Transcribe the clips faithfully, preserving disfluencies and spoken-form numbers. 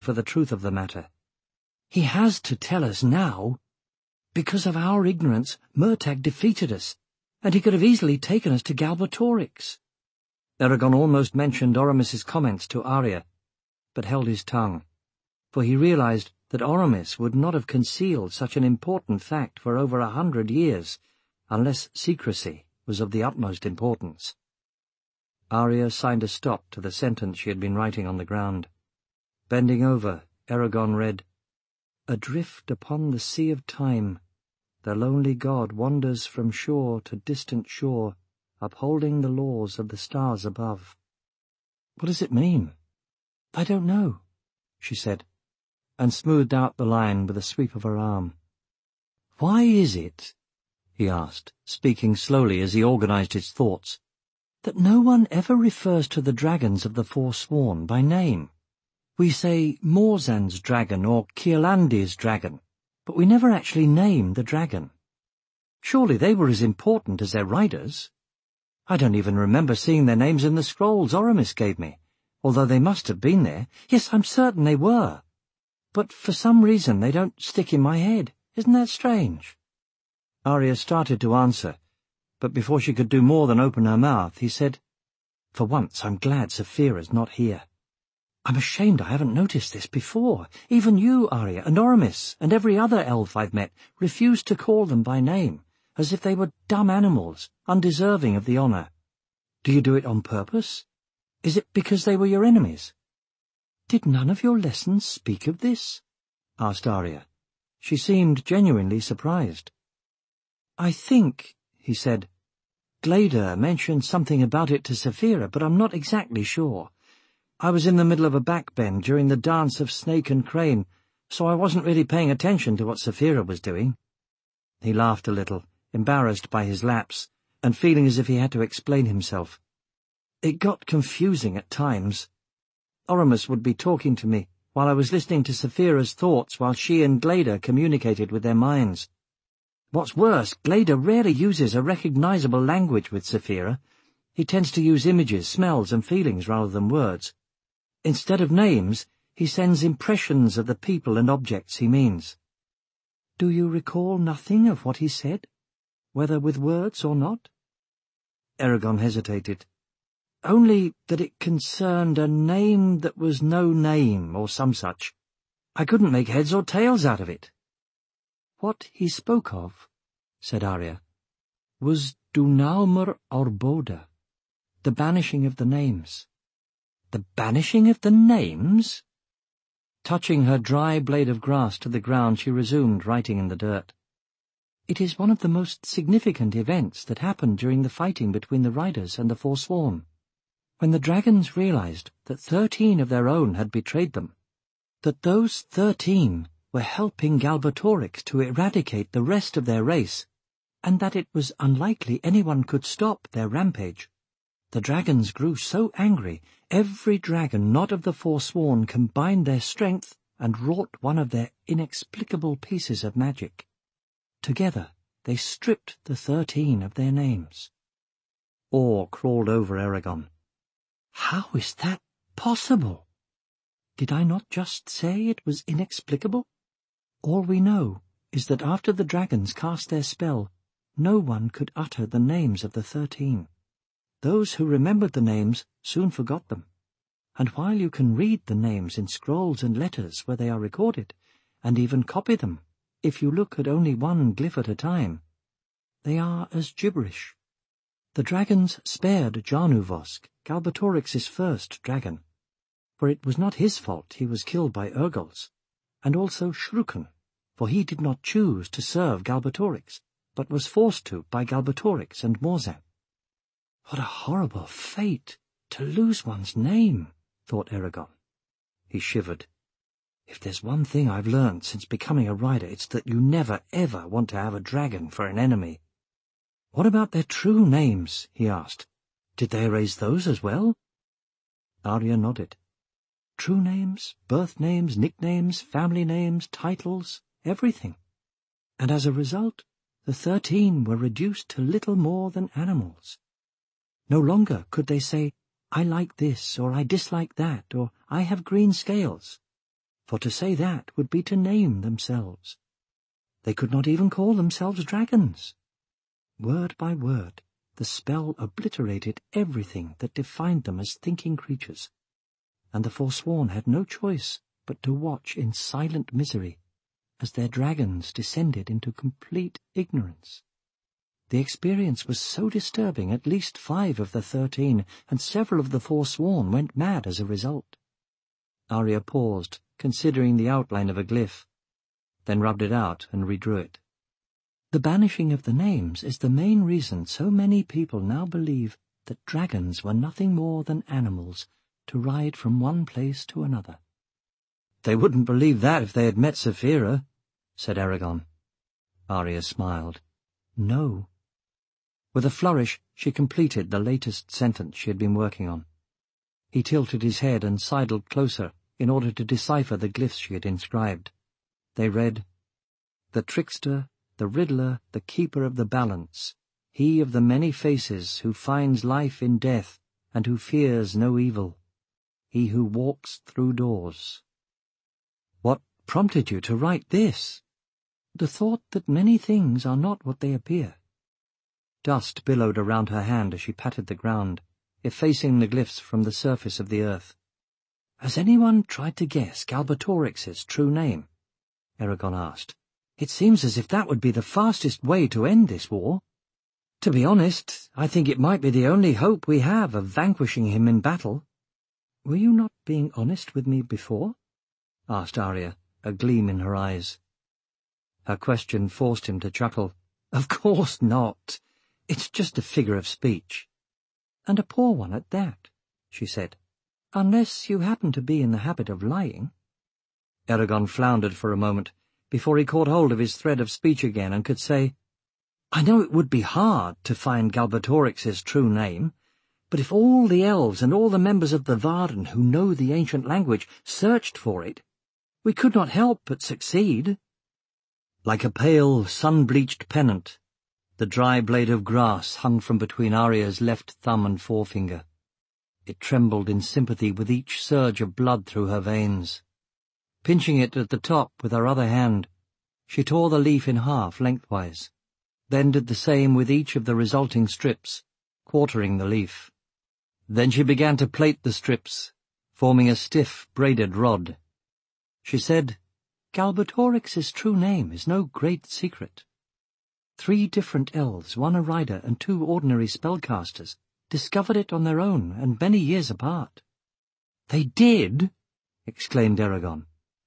for the truth of the matter. "He has to tell us now. Because of our ignorance, Murtagh defeated us, and he could have easily taken us to Galbatorix." Eragon almost mentioned Oramis's comments to Arya, but held his tongue, for he realized that Oramis would not have concealed such an important fact for over a hundred years, unless secrecy was of the utmost importance. Arya signed a stop to the sentence she had been writing on the ground. Bending over, Eragon read, "Adrift upon the sea of time, the lonely god wanders from shore to distant shore, upholding the laws of the stars above." "What does it mean?" "I don't know," she said, and smoothed out the line with a sweep of her arm. "Why is it," he asked, speaking slowly as he organized his thoughts, "that no one ever refers to the dragons of the Forsworn by name? We say Morzan's dragon or Kielandi's dragon, but we never actually name the dragon. Surely they were as important as their riders. I don't even remember seeing their names in the scrolls Oramis gave me, although they must have been there. Yes, I'm certain they were. But for some reason they don't stick in my head. Isn't that strange?" Arya started to answer, but before she could do more than open her mouth, he said, "For once I'm glad Saphira's not here. I'm ashamed I haven't noticed this before. Even you, Arya, and Oramis, and every other elf I've met refuse to call them by name, as if they were dumb animals, undeserving of the honor. Do you do it on purpose? Is it because they were your enemies?" "Did none of your lessons speak of this?" asked Arya. She seemed genuinely surprised. "I think," he said, "Glader mentioned something about it to Saphira, but I'm not exactly sure. I was in the middle of a backbend during the dance of Snake and Crane, so I wasn't really paying attention to what Saphira was doing." He laughed a little, embarrassed by his lapse, and feeling as if he had to explain himself. "It got confusing at times. Oramis would be talking to me while I was listening to Saphira's thoughts while she and Glader communicated with their minds. What's worse, Glader rarely uses a recognizable language with Saphira. He tends to use images, smells, and feelings rather than words. Instead of names, he sends impressions of the people and objects he means." "Do you recall nothing of what he said, whether with words or not?" Eragon hesitated. "Only that it concerned a name that was no name, or some such. I couldn't make heads or tails out of it." "What he spoke of," said Arya, "was Dunaumr Orboda, the banishing of the names." "The banishing of the names?" Touching her dry blade of grass to the ground, she resumed writing in the dirt. "It is one of the most significant events that happened during the fighting between the Riders and the Forsworn. When the dragons realized that thirteen of their own had betrayed them, that those thirteen were helping Galbatorix to eradicate the rest of their race, and that it was unlikely anyone could stop their rampage, the dragons grew so angry, every dragon not of the Forsworn combined their strength and wrought one of their inexplicable pieces of magic. Together they stripped the thirteen of their names." Awe crawled over Eragon. "How is that possible? Did I not just say it was inexplicable? All we know is that after the dragons cast their spell, no one could utter the names of the thirteen. Those who remembered the names soon forgot them, and while you can read the names in scrolls and letters where they are recorded, and even copy them, if you look at only one glyph at a time, they are as gibberish. The dragons spared Jarnuvosk, Galbatorix's first dragon, for it was not his fault he was killed by Urgals, and also Shrukan, for he did not choose to serve Galbatorix, but was forced to by Galbatorix and Morzan. What a horrible fate, to lose one's name, thought Eragon. He shivered. If there's one thing I've learned since becoming a rider, it's that you never, ever want to have a dragon for an enemy. What about their true names? He asked. Did they erase those as well? Arya nodded. True names, birth names, nicknames, family names, titles, everything. And as a result, the thirteen were reduced to little more than animals. No longer could they say, I like this, or I dislike that, or I have green scales. for to say that would be to name themselves. They could not even call themselves dragons. Word by word, the spell obliterated everything that defined them as thinking creatures, and the forsworn had no choice but to watch in silent misery as their dragons descended into complete ignorance. The experience was so disturbing at least five of the thirteen, and several of the forsworn went mad as a result. Arya paused, considering the outline of a glyph, then rubbed it out and redrew it. The banishing of the names is the main reason so many people now believe that dragons were nothing more than animals to ride from one place to another. "They wouldn't believe that if they had met Saphira," said Eragon. Arya smiled. "No." With a flourish, she completed the latest sentence she had been working on. He tilted his head and sidled closer in order to decipher the glyphs she had inscribed. They read, "The trickster, the riddler, the keeper of the balance, he of the many faces who finds life in death and who fears no evil, he who walks through doors." "What prompted you to write this?" "The thought that many things are not what they appear." Dust billowed around her hand as she patted the ground, effacing the glyphs from the surface of the earth. "Has anyone tried to guess Galbatorix's true name?" Eragon asked. "It seems as if that would be the fastest way to end this war. To be honest, I think it might be the only hope we have of vanquishing him in battle." "Were you not being honest with me before?" asked Arya, a gleam in her eyes. Her question forced him to chuckle. "Of course not. It's just a figure of speech." "And a poor one at that," she said. "Unless you happen to be in the habit of lying." Eragon floundered for a moment, before he caught hold of his thread of speech again and could say, "I know it would be hard to find Galbatorix's true name, but if all the elves and all the members of the Varden who know the ancient language searched for it, we could not help but succeed." Like a pale, sun-bleached pennant, the dry blade of grass hung from between Arya's left thumb and forefinger. It trembled in sympathy with each surge of blood through her veins. Pinching it at the top with her other hand, she tore the leaf in half lengthwise, then did the same with each of the resulting strips, quartering the leaf. Then she began to plait the strips, forming a stiff, braided rod. She said, "Galbatorix's true name is no great secret. Three different elves, one a rider and two ordinary spellcasters, discovered it on their own and many years apart." "They did?" exclaimed Eragon.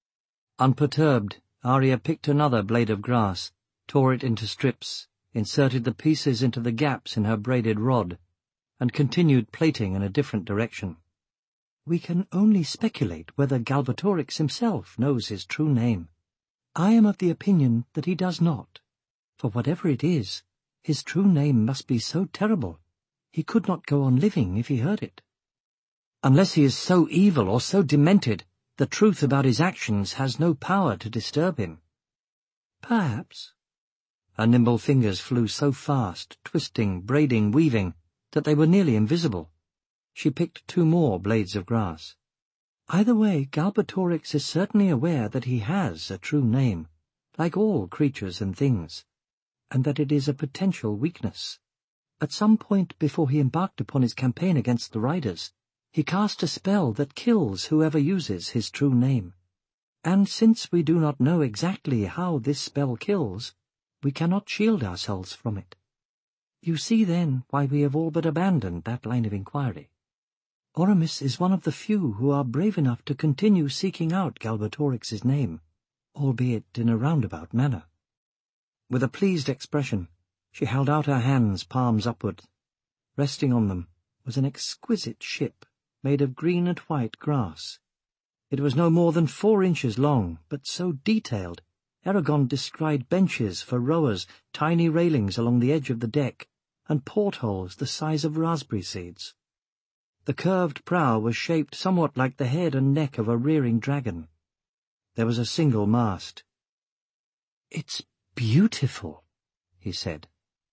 Unperturbed, Arya picked another blade of grass, tore it into strips, inserted the pieces into the gaps in her braided rod, and continued plaiting in a different direction. "We can only speculate whether Galbatorix himself knows his true name. I am of the opinion that he does not, for whatever it is, his true name must be so terrible he could not go on living if he heard it. Unless he is so evil or so demented, the truth about his actions has no power to disturb him." "Perhaps." Her nimble fingers flew so fast, twisting, braiding, weaving, that they were nearly invisible. She picked two more blades of grass. "Either way, Galbatorix is certainly aware that he has a true name, like all creatures and things, and that it is a potential weakness. At some point before he embarked upon his campaign against the Riders, he cast a spell that kills whoever uses his true name. And since we do not know exactly how this spell kills, we cannot shield ourselves from it. You see, then, why we have all but abandoned that line of inquiry. Oramis is one of the few who are brave enough to continue seeking out Galbatorix's name, albeit in a roundabout manner." With a pleased expression, she held out her hands, palms upward. Resting on them was an exquisite ship made of green and white grass. It was no more than four inches long, but so detailed, Eragon descried benches for rowers, tiny railings along the edge of the deck, and portholes the size of raspberry seeds. The curved prow was shaped somewhat like the head and neck of a rearing dragon. There was a single mast. "It's beautiful," he said.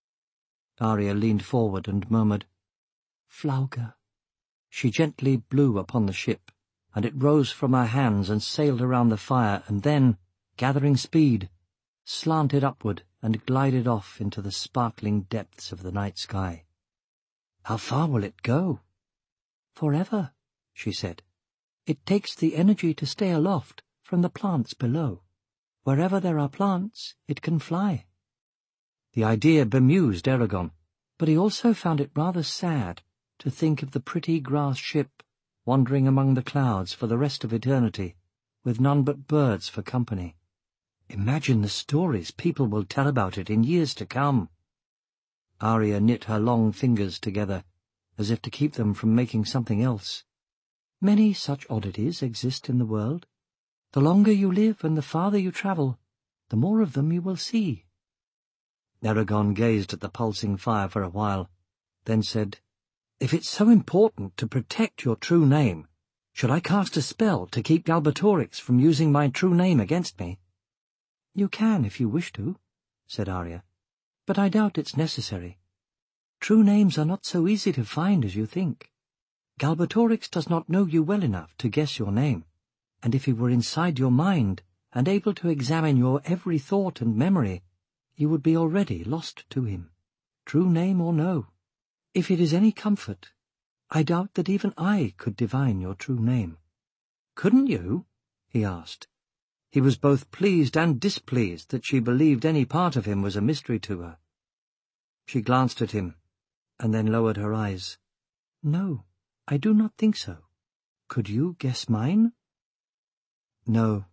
Arya leaned forward and murmured, "Flauga." She gently blew upon the ship, and it rose from her hands and sailed around the fire, and then, gathering speed, slanted upward and glided off into the sparkling depths of the night sky. "How far will it go?" "Forever," she said. "It takes the energy to stay aloft from the plants below. Wherever there are plants, it can fly." The idea bemused Eragon, but he also found it rather sad to think of the pretty grass ship wandering among the clouds for the rest of eternity, with none but birds for company. Imagine the stories people will tell about it in years to come. Arya knit her long fingers together, as if to keep them from making something else. Many such oddities exist in the world. The longer you live and the farther you travel, the more of them you will see. Eragon gazed at the pulsing fire for a while, then said, "If it's so important to protect your true name, should I cast a spell to keep Galbatorix from using my true name against me?" "You can if you wish to," said Arya, "but I doubt it's necessary. True names are not so easy to find as you think. Galbatorix does not know you well enough to guess your name, and if he were inside your mind and able to examine your every thought and memory, you would be already lost to him, true name or no. If it is any comfort, I doubt that even I could divine your true name." "Couldn't you?" he asked. He was both pleased and displeased that she believed any part of him was a mystery to her. She glanced at him, and then lowered her eyes. "No, I do not think so. Could you guess mine?" "No."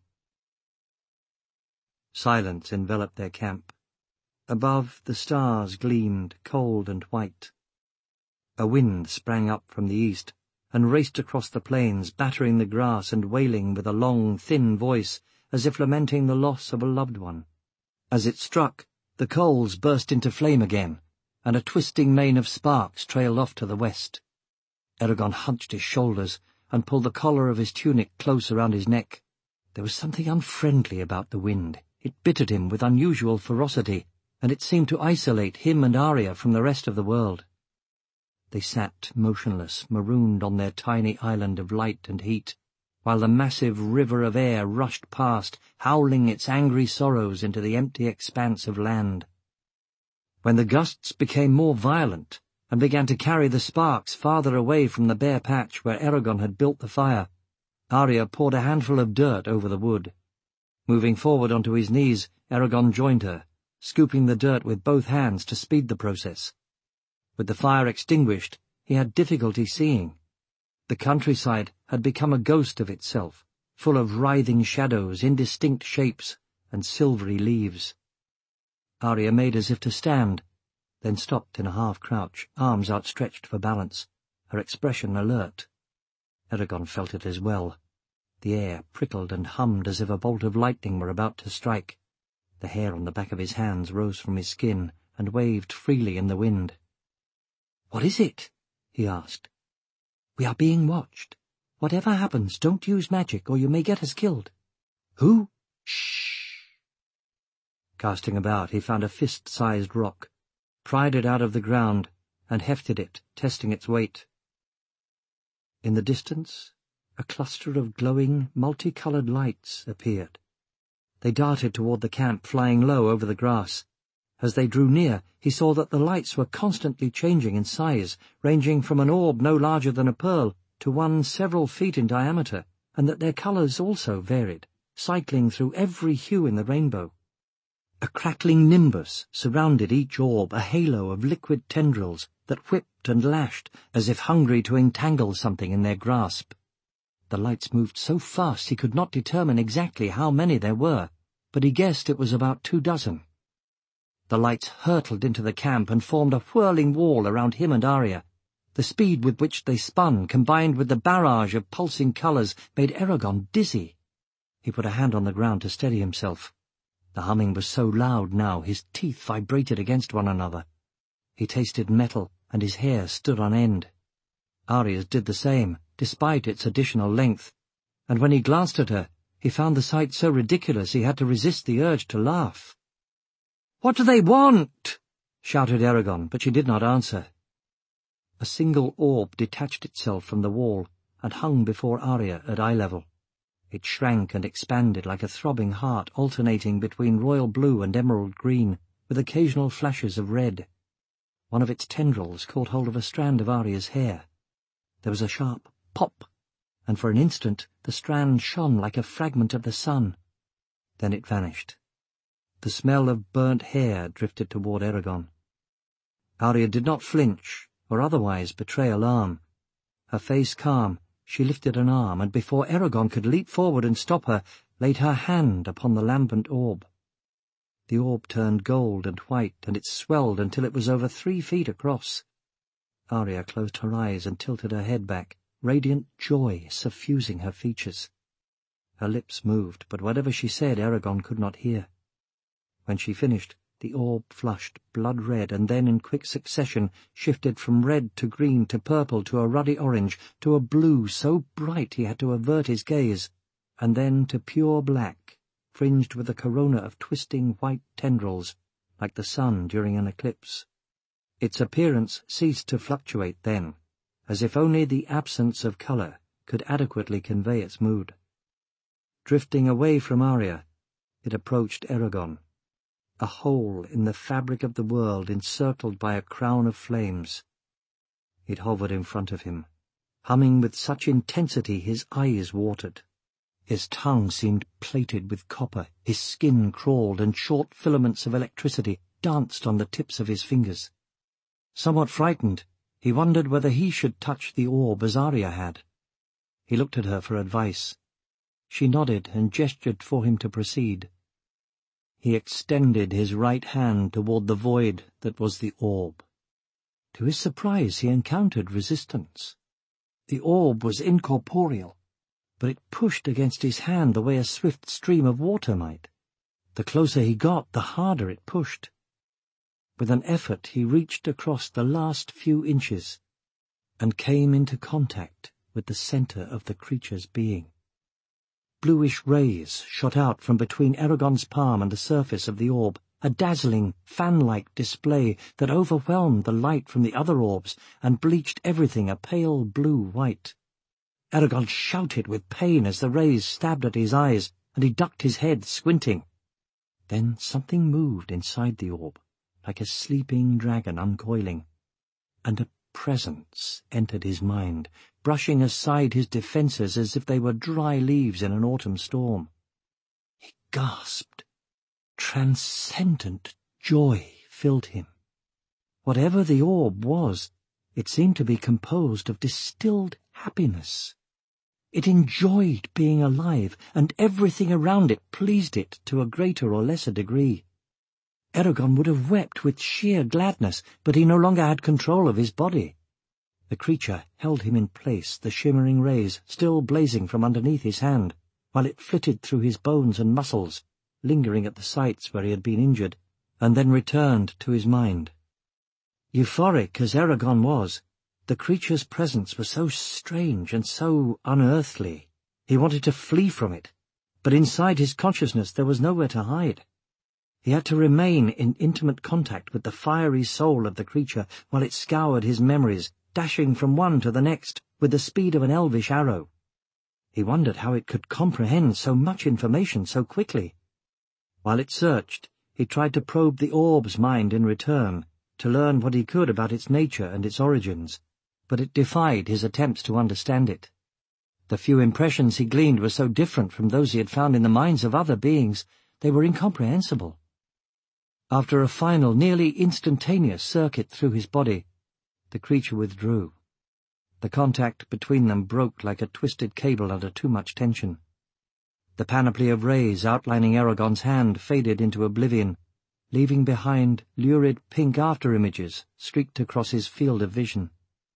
Silence enveloped their camp. Above, the stars gleamed, cold and white. A wind sprang up from the east, and raced across the plains, battering the grass and wailing with a long, thin voice, as if lamenting the loss of a loved one. As it struck, the coals burst into flame again, and a twisting mane of sparks trailed off to the west. Eragon hunched his shoulders and pulled the collar of his tunic close around his neck. There was something unfriendly about the wind. It bittered him with unusual ferocity, and it seemed to isolate him and Arya from the rest of the world. They sat motionless, marooned on their tiny island of light and heat, while the massive river of air rushed past, howling its angry sorrows into the empty expanse of land. When the gusts became more violent and began to carry the sparks farther away from the bare patch where Eragon had built the fire, Arya poured a handful of dirt over the wood. Moving forward onto his knees, Eragon joined her, scooping the dirt with both hands to speed the process. With the fire extinguished, he had difficulty seeing. The countryside had become a ghost of itself, full of writhing shadows, indistinct shapes, and silvery leaves. Arya made as if to stand, then stopped in a half-crouch, arms outstretched for balance, her expression alert. Eragon felt it as well. The air prickled and hummed as if a bolt of lightning were about to strike. The hair on the back of his hands rose from his skin and waved freely in the wind. "What is it?" he asked. "We are being watched. Whatever happens, don't use magic, or you may get us killed." "Who?" "Shh." Casting about, he found a fist-sized rock, pried it out of the ground, and hefted it, testing its weight. In the distance, a cluster of glowing, multicolored lights appeared. They darted toward the camp, flying low over the grass. As they drew near, he saw that the lights were constantly changing in size, ranging from an orb no larger than a pearl to one several feet in diameter, and that their colors also varied, cycling through every hue in the rainbow. A crackling nimbus surrounded each orb, a halo of liquid tendrils that whipped and lashed as if hungry to entangle something in their grasp. The lights moved so fast he could not determine exactly how many there were, but he guessed it was about two dozen. The lights hurtled into the camp and formed a whirling wall around him and Arya. The speed with which they spun, combined with the barrage of pulsing colors, made Eragon dizzy. He put a hand on the ground to steady himself. The humming was so loud now, his teeth vibrated against one another. He tasted metal, and his hair stood on end. Arya's did the same, despite its additional length, and when he glanced at her, he found the sight so ridiculous he had to resist the urge to laugh. "What do they want?" shouted Eragon, but she did not answer. A single orb detached itself from the wall and hung before Arya at eye level. It shrank and expanded like a throbbing heart, alternating between royal blue and emerald green, with occasional flashes of red. One of its tendrils caught hold of a strand of Arya's hair. There was a sharp pop, and for an instant the strand shone like a fragment of the sun. Then it vanished. The smell of burnt hair drifted toward Eragon. Arya did not flinch, or otherwise betray alarm. Her face calm, she lifted an arm, and before Eragon could leap forward and stop her, laid her hand upon the lambent orb. The orb turned gold and white, and it swelled until it was over three feet across. Arya closed her eyes and tilted her head back, radiant joy suffusing her features. Her lips moved, but whatever she said Eragon could not hear. When she finished, the orb flushed blood-red, and then in quick succession shifted from red to green to purple to a ruddy orange to a blue so bright he had to avert his gaze, and then to pure black, fringed with a corona of twisting white tendrils, like the sun during an eclipse. Its appearance ceased to fluctuate then, as if only the absence of colour could adequately convey its mood. Drifting away from Arya, it approached Eragon, a hole in the fabric of the world encircled by a crown of flames. It hovered in front of him, humming with such intensity his eyes watered. His tongue seemed plated with copper, his skin crawled, and short filaments of electricity danced on the tips of his fingers. Somewhat frightened, he wondered whether he should touch the orb as Arya had. He looked at her for advice. She nodded and gestured for him to proceed. He extended his right hand toward the void that was the orb. To his surprise he encountered resistance. The orb was incorporeal, but it pushed against his hand the way a swift stream of water might. The closer he got, the harder it pushed. With an effort he reached across the last few inches and came into contact with the center of the creature's being. Bluish rays shot out from between Eragon's palm and the surface of the orb, a dazzling, fan-like display that overwhelmed the light from the other orbs and bleached everything a pale blue-white. Eragon shouted with pain as the rays stabbed at his eyes, and he ducked his head, squinting. Then something moved inside the orb, like a sleeping dragon uncoiling, and a presence entered his mind, brushing aside his defences as if they were dry leaves in an autumn storm. He gasped. Transcendent joy filled him. Whatever the orb was, it seemed to be composed of distilled happiness. It enjoyed being alive, and everything around it pleased it to a greater or lesser degree. Eragon would have wept with sheer gladness, but he no longer had control of his body. The creature held him in place, the shimmering rays still blazing from underneath his hand, while it flitted through his bones and muscles, lingering at the sites where he had been injured, and then returned to his mind. Euphoric as Eragon was, the creature's presence was so strange and so unearthly. He wanted to flee from it, but inside his consciousness there was nowhere to hide. He had to remain in intimate contact with the fiery soul of the creature while it scoured his memories, dashing from one to the next with the speed of an elvish arrow. He wondered how it could comprehend so much information so quickly. While it searched, he tried to probe the orb's mind in return, to learn what he could about its nature and its origins, but it defied his attempts to understand it. The few impressions he gleaned were so different from those he had found in the minds of other beings, they were incomprehensible. After a final, nearly instantaneous circuit through his body, the creature withdrew. The contact between them broke like a twisted cable under too much tension. The panoply of rays outlining Eragon's hand faded into oblivion, leaving behind lurid pink after-images streaked across his field of vision.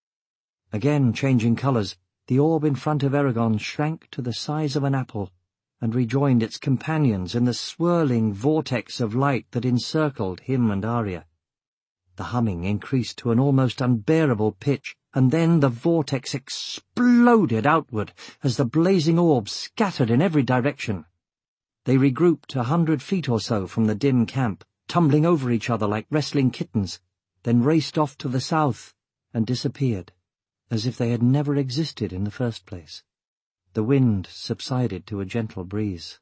Again changing colours, the orb in front of Eragon shrank to the size of an apple, and rejoined its companions in the swirling vortex of light that encircled him and Arya. The humming increased to an almost unbearable pitch, and then the vortex exploded outward as the blazing orbs scattered in every direction. They regrouped a hundred feet or so from the dim camp, tumbling over each other like wrestling kittens, then raced off to the south and disappeared, as if they had never existed in the first place. The wind subsided to a gentle breeze.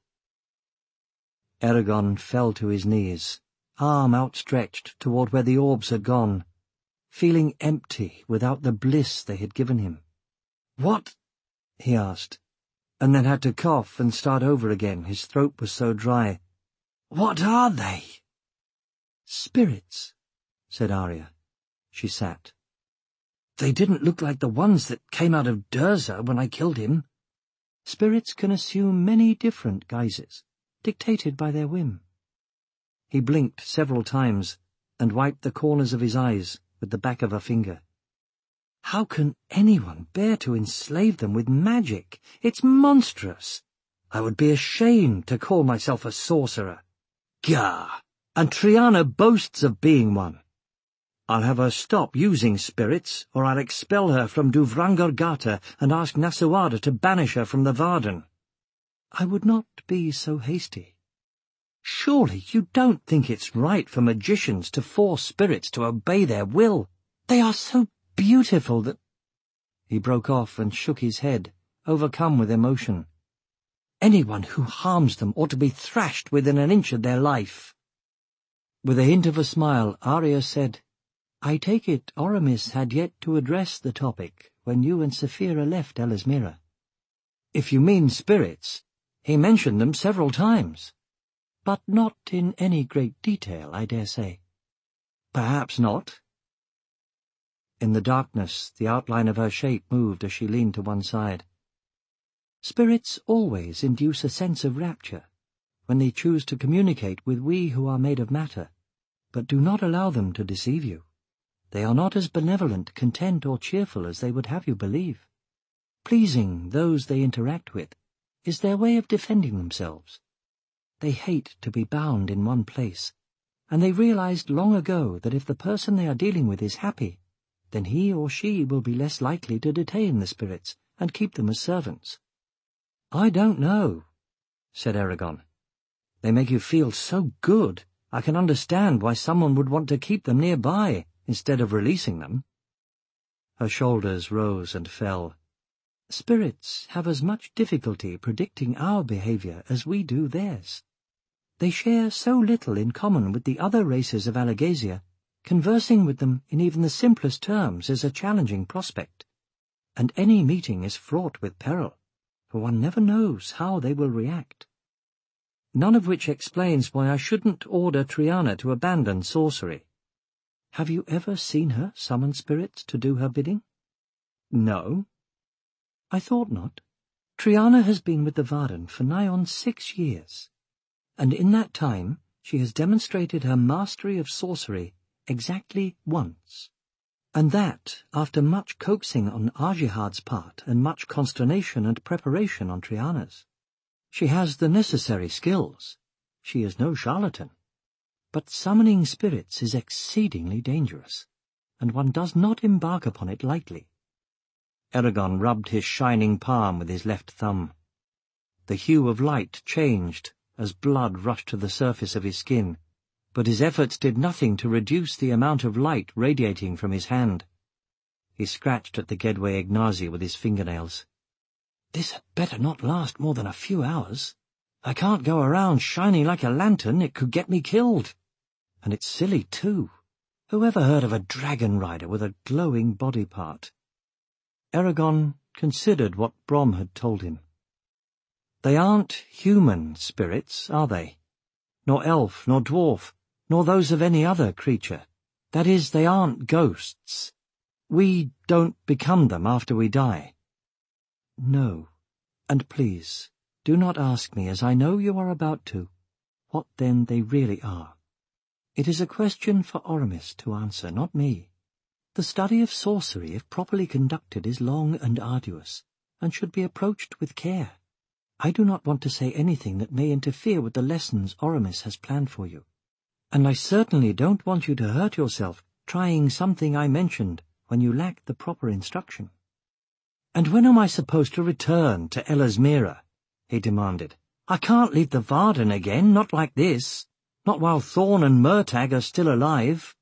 Eragon fell to his knees, arm outstretched toward where the orbs had gone, feeling empty without the bliss they had given him. "What?" he asked, and then had to cough and start over again. His throat was so dry. "What are they?" "Spirits," said Arya. She sat. "They didn't look like the ones that came out of Durza when I killed him." "Spirits can assume many different guises, dictated by their whim." He blinked several times and wiped the corners of his eyes with the back of a finger. "How can anyone bear to enslave them with magic? It's monstrous. I would be ashamed to call myself a sorcerer. Gah! And Triana boasts of being one. I'll have her stop using spirits, or I'll expel her from Duvrangar Gata and ask Nasuada to banish her from the Varden." "I would not be so hasty." "Surely you don't think it's right for magicians to force spirits to obey their will? They are so beautiful that—" He broke off and shook his head, overcome with emotion. "Anyone who harms them ought to be thrashed within an inch of their life." With a hint of a smile, Arya said, "I take it Oramis had yet to address the topic when you and Saphira left Ellesmere." "If you mean spirits, he mentioned them several times." "But not in any great detail, I dare say." "Perhaps not." In the darkness, the outline of her shape moved as she leaned to one side. "Spirits always induce a sense of rapture when they choose to communicate with we who are made of matter, but do not allow them to deceive you. They are not as benevolent, content, or cheerful as they would have you believe. Pleasing those they interact with is their way of defending themselves. They hate to be bound in one place, and they realized long ago that if the person they are dealing with is happy, then he or she will be less likely to detain the spirits and keep them as servants." "I don't know," said Eragon. "They make you feel so good, I can understand why someone would want to keep them nearby instead of releasing them." Her shoulders rose and fell. "Spirits have as much difficulty predicting our behavior as we do theirs. They share so little in common with the other races of Alagasia, conversing with them in even the simplest terms is a challenging prospect, and any meeting is fraught with peril, for one never knows how they will react. None of which explains why I shouldn't order Triana to abandon sorcery. Have you ever seen her summon spirits to do her bidding?" "No." "I thought not. Triana has been with the Varden for nigh on six years, and in that time she has demonstrated her mastery of sorcery exactly once, and that after much coaxing on Ajihad's part and much consternation and preparation on Triana's. She has the necessary skills. She is no charlatan. But summoning spirits is exceedingly dangerous, and one does not embark upon it lightly." Eragon rubbed his shining palm with his left thumb. The hue of light changed as blood rushed to the surface of his skin, but his efforts did nothing to reduce the amount of light radiating from his hand. He scratched at the Gedwe Ignazi with his fingernails. "This had better not last more than a few hours. I can't go around shining like a lantern, it could get me killed. And it's silly, too. Whoever heard of a dragon rider with a glowing body part?" Eragon considered what Brom had told him. "They aren't human spirits, are they? Nor elf, nor dwarf, nor those of any other creature. That is, they aren't ghosts. We don't become them after we die." "No, and please, do not ask me, as I know you are about to, what then they really are. It is a question for Oramis to answer, not me. The study of sorcery, if properly conducted, is long and arduous, and should be approached with care. I do not want to say anything that may interfere with the lessons Oramis has planned for you, and I certainly don't want you to hurt yourself trying something I mentioned when you lack the proper instruction." "And when am I supposed to return to Ellesmere?" he demanded. "I can't leave the Varden again, not like this, not while Thorn and Murtagh are still alive."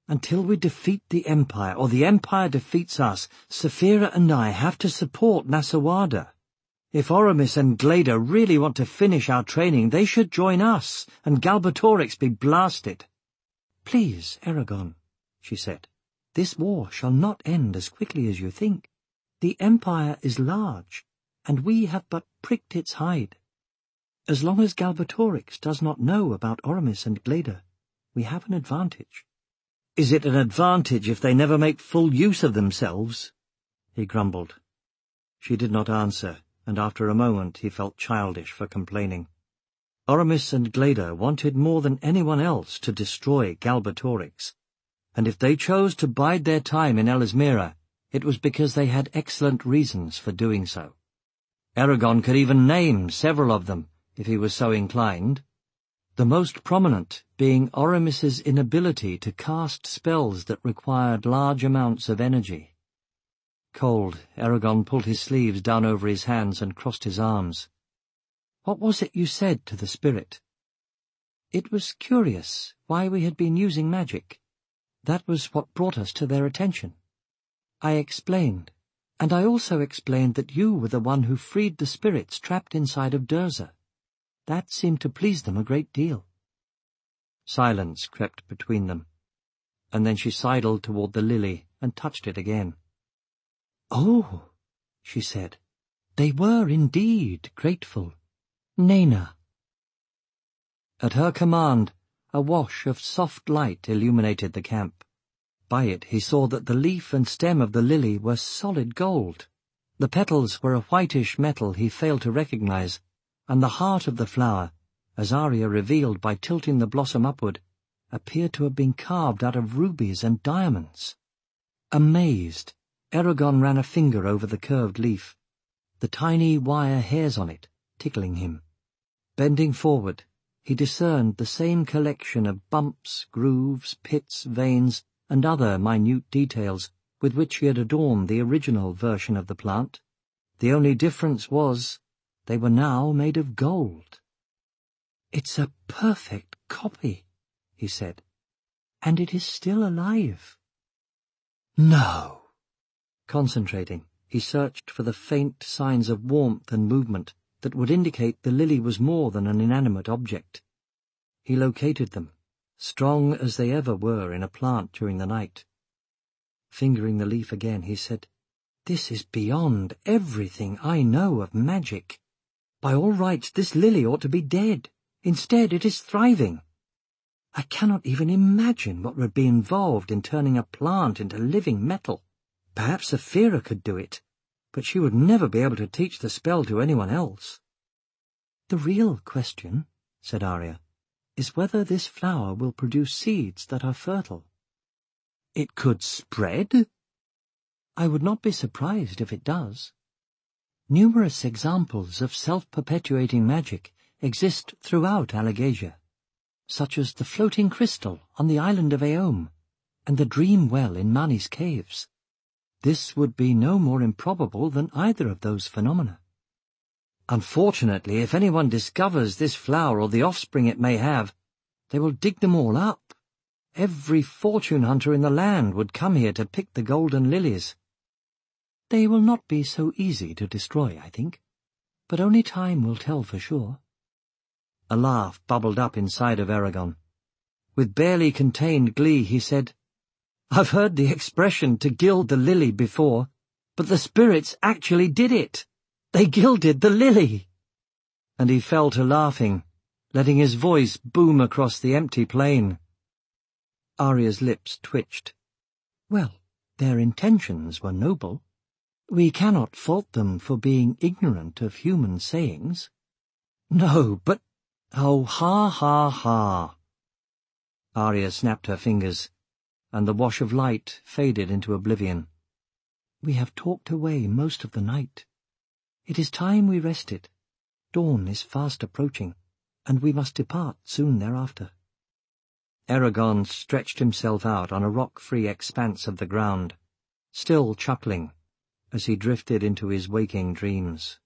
Until we defeat the Empire, or the Empire defeats us, Saphira and I have to support Nasawada. If Oramis and Gleda really want to finish our training, they should join us, and Galbatorix be blasted. Please, Eragon, she said, this war shall not end as quickly as you think. The Empire is large, and we have but pricked its hide. As long as Galbatorix does not know about Oramis and Gleda, we have an advantage. Is it an advantage if they never make full use of themselves? He grumbled. She did not answer, and after a moment he felt childish for complaining. Oramis and Gleda wanted more than anyone else to destroy Galbatorix, and if they chose to bide their time in Elismira, it was because they had excellent reasons for doing so. Eragon could even name several of them, if he was so inclined, the most prominent being Oramis's inability to cast spells that required large amounts of energy. Cold, Eragon pulled his sleeves down over his hands and crossed his arms. What was it you said to the spirit? It was curious why we had been using magic. That was what brought us to their attention. I explained, and I also explained that you were the one who freed the spirits trapped inside of Durza. That seemed to please them a great deal. Silence crept between them, and then she sidled toward the lily and touched it again. Oh, she said, they were indeed grateful. Nena. At her command, a wash of soft light illuminated the camp. By it he saw that the leaf and stem of the lily were solid gold. The petals were a whitish metal he failed to recognize, and the heart of the flower, as Arya revealed by tilting the blossom upward, appeared to have been carved out of rubies and diamonds. Amazed, Eragon ran a finger over the curved leaf, the tiny wire hairs on it tickling him. Bending forward, he discerned the same collection of bumps, grooves, pits, veins, and other minute details with which he had adorned the original version of the plant. The only difference was they were now made of gold. It's a perfect copy, he said, and it is still alive. No. Concentrating, he searched for the faint signs of warmth and movement that would indicate the lily was more than an inanimate object. He located them, strong as they ever were in a plant during the night. Fingering the leaf again, he said, This is beyond everything I know of magic. By all rights, this lily ought to be dead. Instead, it is thriving. I cannot even imagine what would be involved in turning a plant into living metal. Perhaps Saphira could do it, but she would never be able to teach the spell to anyone else. The real question, said Arya, is whether this flower will produce seeds that are fertile. It could spread? I would not be surprised if it does. Numerous examples of self-perpetuating magic exist throughout Allegasia, such as the floating crystal on the island of Aeom and the dream well in Mani's caves. This would be no more improbable than either of those phenomena. Unfortunately, if anyone discovers this flower or the offspring it may have, they will dig them all up. Every fortune hunter in the land would come here to pick the golden lilies. They will not be so easy to destroy, I think, but only time will tell for sure. A laugh bubbled up inside of Eragon. With barely contained glee, he said, I've heard the expression to gild the lily before, but the spirits actually did it. They gilded the lily. And he fell to laughing, letting his voice boom across the empty plain. Arya's lips twitched. Well, their intentions were noble. We cannot fault them for being ignorant of human sayings. No, but— oh, ha, ha, ha. Arya snapped her fingers, and the wash of light faded into oblivion. We have talked away most of the night. It is time we rested. Dawn is fast approaching, and we must depart soon thereafter. Eragon stretched himself out on a rock-free expanse of the ground, still chuckling, as he drifted into his waking dreams.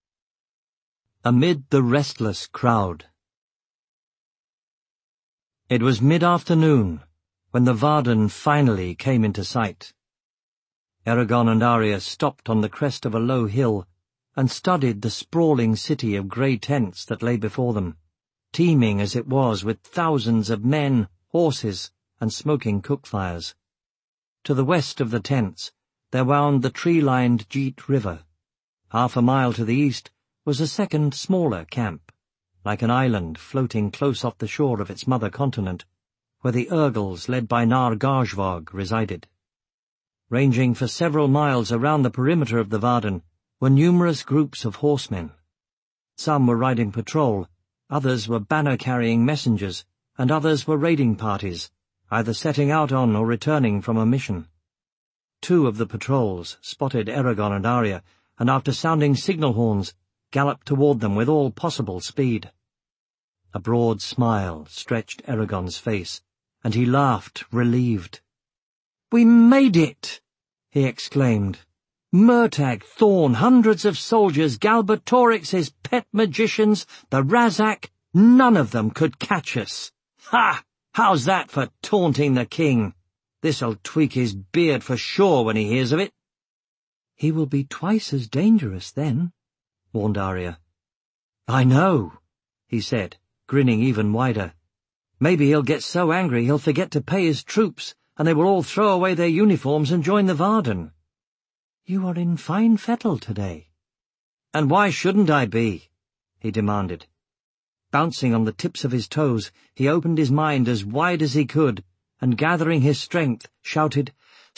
Amid the restless crowd. It was mid-afternoon when the Varden finally came into sight. Eragon and Arya stopped on the crest of a low hill and studied the sprawling city of grey tents that lay before them, teeming as it was with thousands of men, horses, and smoking cook-fires. To the west of the tents there wound the tree-lined Jeet River. Half a mile to the east was a second, smaller camp, like an island floating close off the shore of its mother continent, where the Urgals led by Nar-Gazhvog resided. Ranging for several miles around the perimeter of the Varden were numerous groups of horsemen. Some were riding patrol, others were banner-carrying messengers, and others were raiding parties, either setting out on or returning from a mission. Two of the patrols spotted Eragon and Arya, and after sounding signal horns, galloped toward them with all possible speed. A broad smile stretched Eragon's face, and he laughed, relieved. "We made it!" he exclaimed. "Murtagh, Thorn, hundreds of soldiers, Galbatorix's pet magicians, the Razak, none of them could catch us. Ha! How's that for taunting the king? This'll tweak his beard for sure when he hears of it." "He will be twice as dangerous then," warned Arya. "I know," he said, grinning even wider. "Maybe he'll get so angry he'll forget to pay his troops, and they will all throw away their uniforms and join the Varden." "You are in fine fettle today." "And why shouldn't I be?" he demanded. Bouncing on the tips of his toes, he opened his mind as wide as he could, and gathering his strength, shouted,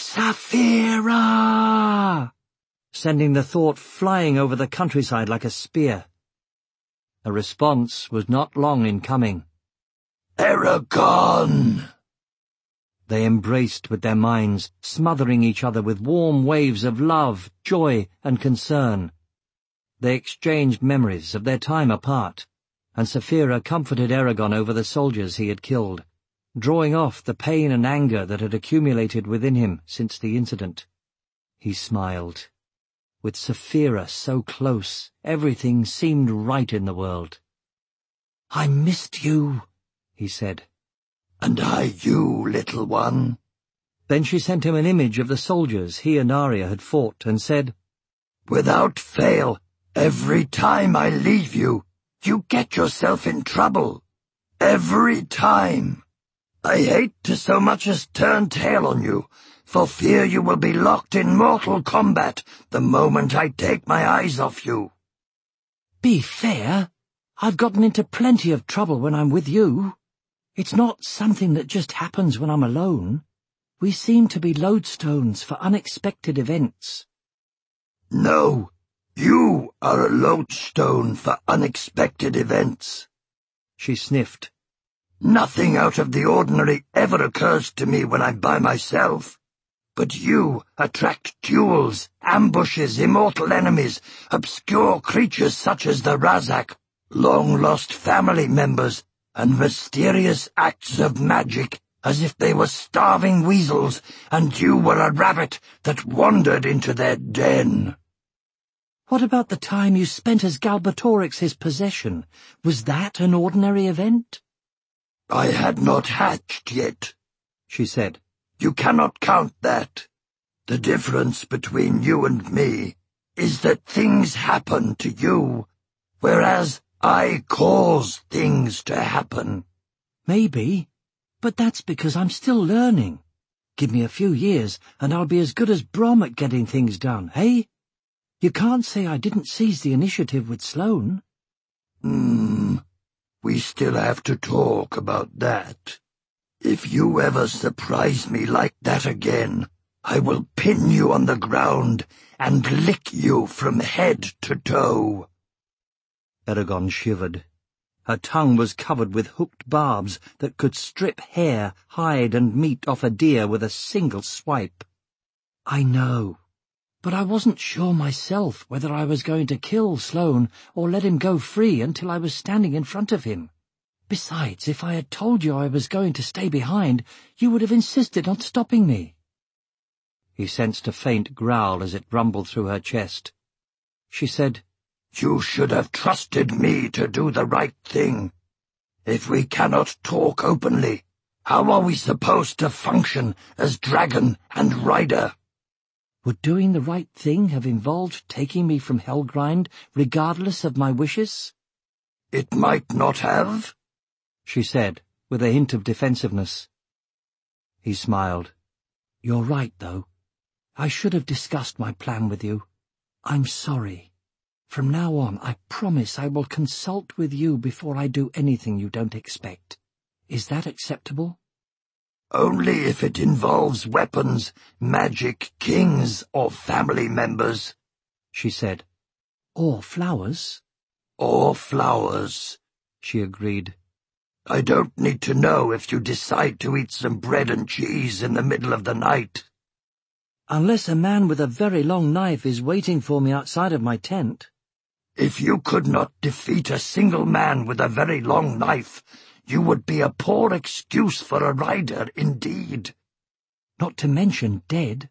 "Saphira!" sending the thought flying over the countryside like a spear. A response was not long in coming. "Eragon!" They embraced with their minds, smothering each other with warm waves of love, joy, and concern. They exchanged memories of their time apart, and Saphira comforted Eragon over the soldiers he had killed, drawing off the pain and anger that had accumulated within him since the incident. He smiled. With Saphira so close, everything seemed right in the world. "I missed you," he said. "And I you, little one." Then she sent him an image of the soldiers he and Arya had fought and said, "Without fail, every time I leave you, you get yourself in trouble. Every time. I hate to so much as turn tail on you, for fear you will be locked in mortal combat the moment I take my eyes off you." "Be fair. I've gotten into plenty of trouble when I'm with you. It's not something that just happens when I'm alone. We seem to be lodestones for unexpected events." "No, you are a lodestone for unexpected events," she sniffed. "Nothing out of the ordinary ever occurs to me when I'm by myself. But you attract duels, ambushes, immortal enemies, obscure creatures such as the Razak, long-lost family members, and mysterious acts of magic, as if they were starving weasels, and you were a rabbit that wandered into their den." "What about the time you spent as Galbatorix's possession? Was that an ordinary event?" "I had not hatched yet," she said. "You cannot count that. The difference between you and me is that things happen to you, whereas I cause things to happen." "Maybe, but that's because I'm still learning. Give me a few years, and I'll be as good as Brom at getting things done, eh? You can't say I didn't seize the initiative with Sloane." Hmm, we still have to talk about that. If you ever surprise me like that again, I will pin you on the ground and lick you from head to toe." Eragon shivered. Her tongue was covered with hooked barbs that could strip hair, hide, and meat off a deer with a single swipe. "I know, but I wasn't sure myself whether I was going to kill Sloane or let him go free until I was standing in front of him. Besides, if I had told you I was going to stay behind, you would have insisted on stopping me." He sensed a faint growl as it rumbled through her chest. She said, "You should have trusted me to do the right thing. If we cannot talk openly, How are we supposed to function as dragon and rider? Would doing the right thing have involved taking me from Helgrind, regardless of my wishes? It might not have, she said, with a hint of defensiveness. He smiled. You're right, though. I should have discussed my plan with you. I'm sorry. From now on, I promise I will consult with you before I do anything you don't expect. Is that acceptable? Only if it involves weapons, magic, kings, or family members, she said. Or flowers? Or flowers, she agreed. I don't need to know if you decide to eat some bread and cheese in the middle of the night. Unless a man with a very long knife is waiting for me outside of my tent. If you could not defeat a single man with a very long knife, you would be a poor excuse for a rider indeed. Not to mention dead.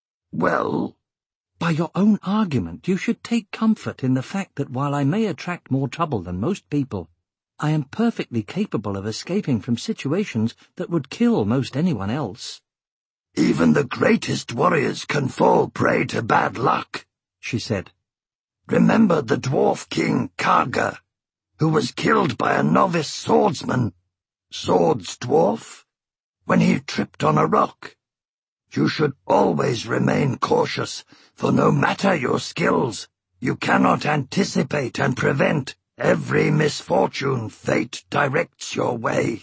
Well, by your own argument, you should take comfort in the fact that while I may attract more trouble than most people, I am perfectly capable of escaping from situations that would kill most anyone else. Even the greatest warriors can fall prey to bad luck, she said. Remember the dwarf king Karga, who was killed by a novice swordsman, Swords Dwarf, when he tripped on a rock. You should always remain cautious, for no matter your skills, you cannot anticipate and prevent every misfortune fate directs your way.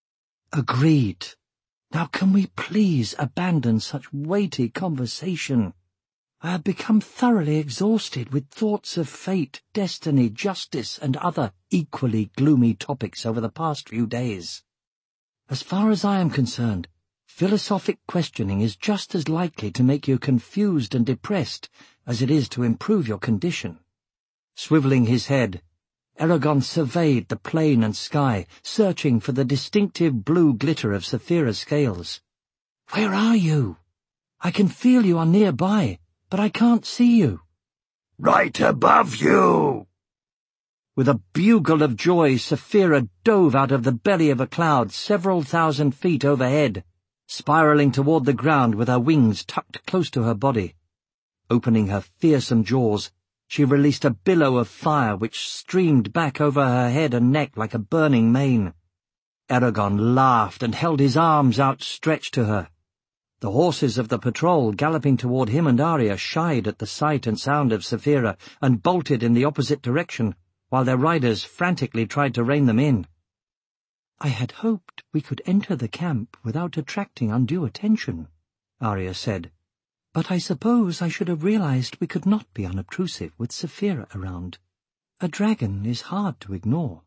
Agreed. Now can we please abandon such weighty conversation? I have become thoroughly exhausted with thoughts of fate, destiny, justice, and other equally gloomy topics over the past few days. As far as I am concerned, philosophic questioning is just as likely to make you confused and depressed as it is to improve your condition. Swivelling his head, Eragon surveyed the plain and sky, searching for the distinctive blue glitter of Saphira's scales. "Where are you? I can feel you are nearby, but I can't see you." "Right above you!" With a bugle of joy, Saphira dove out of the belly of a cloud several thousand feet overhead, spiraling toward the ground with her wings tucked close to her body. Opening her fearsome jaws, she released a billow of fire which streamed back over her head and neck like a burning mane. Eragon laughed and held his arms outstretched to her. The horses of the patrol galloping toward him and Arya shied at the sight and sound of Saphira and bolted in the opposite direction, while their riders frantically tried to rein them in. "I had hoped we could enter the camp without attracting undue attention," Arya said. "But I suppose I should have realized we could not be unobtrusive with Saphira around. A dragon is hard to ignore."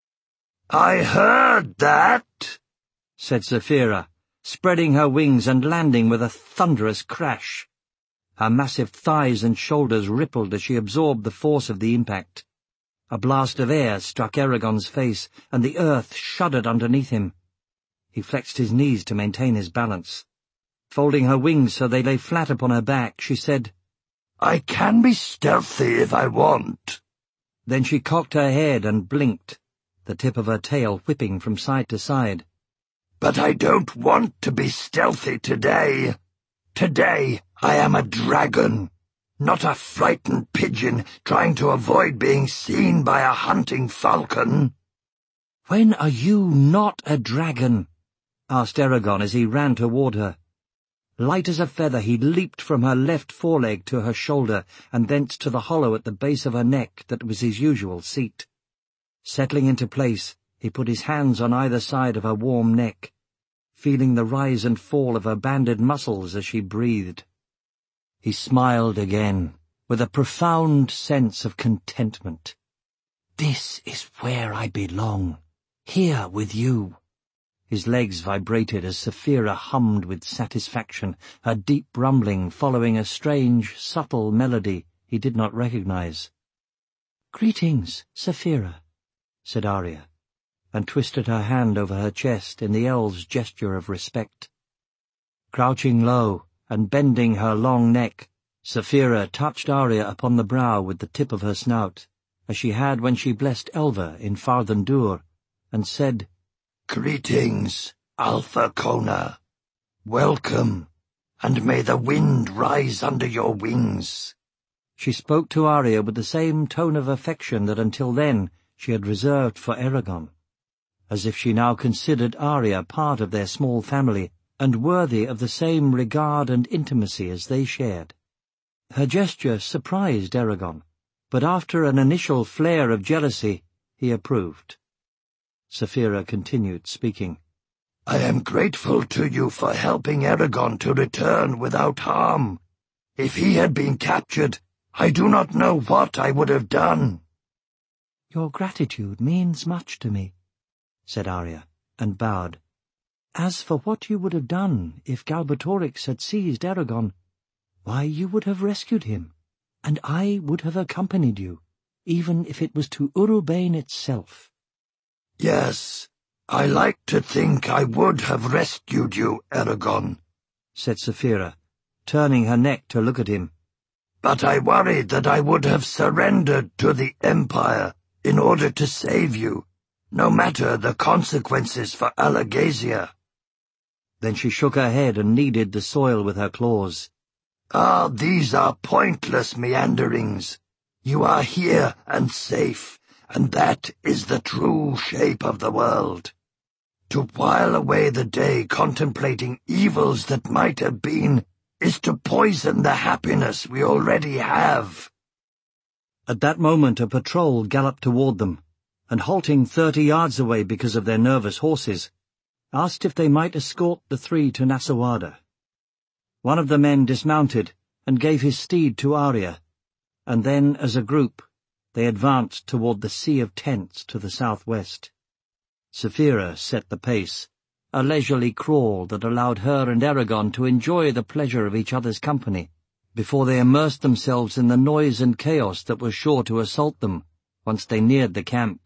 "I heard that," said Saphira, spreading her wings and landing with a thunderous crash. Her massive thighs and shoulders rippled as she absorbed the force of the impact. A blast of air struck Eragon's face, and the earth shuddered underneath him. He flexed his knees to maintain his balance. Folding her wings so they lay flat upon her back, she said, "I can be stealthy if I want." Then she cocked her head and blinked, the tip of her tail whipping from side to side. "But I don't want to be stealthy today. Today I am a dragon, not a frightened pigeon trying to avoid being seen by a hunting falcon." "When are you not a dragon?" asked Eragon as he ran toward her. Light as a feather he leaped from her left foreleg to her shoulder, and thence to the hollow at the base of her neck that was his usual seat. Settling into place, he put his hands on either side of her warm neck, feeling the rise and fall of her banded muscles as she breathed. He smiled again, with a profound sense of contentment. "This is where I belong, here with you." His legs vibrated as Saphira hummed with satisfaction, her deep rumbling following a strange, subtle melody he did not recognize. "Greetings, Saphira," said Arya, and twisted her hand over her chest in the elves' gesture of respect. Crouching low and bending her long neck, Saphira touched Arya upon the brow with the tip of her snout, as she had when she blessed Elva in Farthen Dûr, and said, "Greetings, Alphacona. Welcome, and may the wind rise under your wings." She spoke to Arya with the same tone of affection that until then she had reserved for Eragon, as if she now considered Arya part of their small family and worthy of the same regard and intimacy as they shared. Her gesture surprised Eragon, but after an initial flare of jealousy, he approved. Saphira continued, speaking. "I am grateful to you for helping Eragon to return without harm. If he had been captured, I do not know what I would have done." "Your gratitude means much to me," said Arya, and bowed. "As for what you would have done if Galbatorix had seized Eragon, why, you would have rescued him, and I would have accompanied you, even if it was to Urubain itself." "Yes, I like to think I would have rescued you, Eragon," said Saphira, turning her neck to look at him. "But I worried that I would have surrendered to the Empire in order to save you, no matter the consequences for Alagasia." Then she shook her head and kneaded the soil with her claws. "Ah, these are pointless meanderings. You are here and safe, and that is the true shape of the world. To while away the day contemplating evils that might have been is to poison the happiness we already have." At that moment a patrol galloped toward them, and halting thirty yards away because of their nervous horses, asked if they might escort the three to Nasawada. One of the men dismounted and gave his steed to Arya, and then, as a group, they advanced toward the sea of tents to the southwest. Saphira set the pace, a leisurely crawl that allowed her and Eragon to enjoy the pleasure of each other's company, before they immersed themselves in the noise and chaos that was sure to assault them once they neared the camp.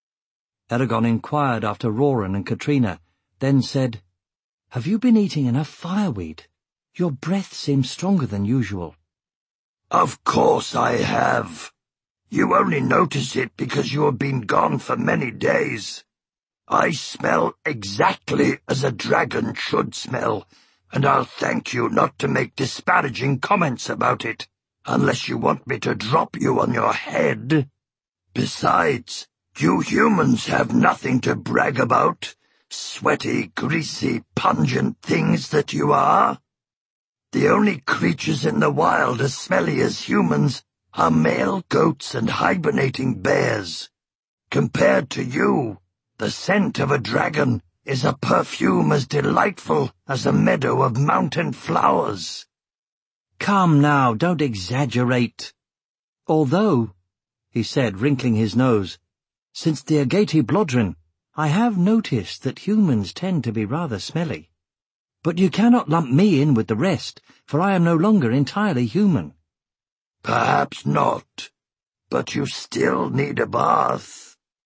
Eragon inquired after Roran and Katrina, then said, "Have you been eating enough fireweed? Your breath seems stronger than usual." "Of course I have. You only notice it because you have been gone for many days. I smell exactly as a dragon should smell, and I'll thank you not to make disparaging comments about it, unless you want me to drop you on your head. Besides, you humans have nothing to brag about, sweaty, greasy, pungent things that you are. The only creatures in the wild as smelly as humans are male goats and hibernating bears. Compared to you, the scent of a dragon is a perfume as delightful as a meadow of mountain flowers." "Come now, don't exaggerate. Although," he said, wrinkling his nose, "since the Agati Blodrin, I have noticed that humans tend to be rather smelly. But you cannot lump me in with the rest, for I am no longer entirely human." "Perhaps not, but you still need a bath."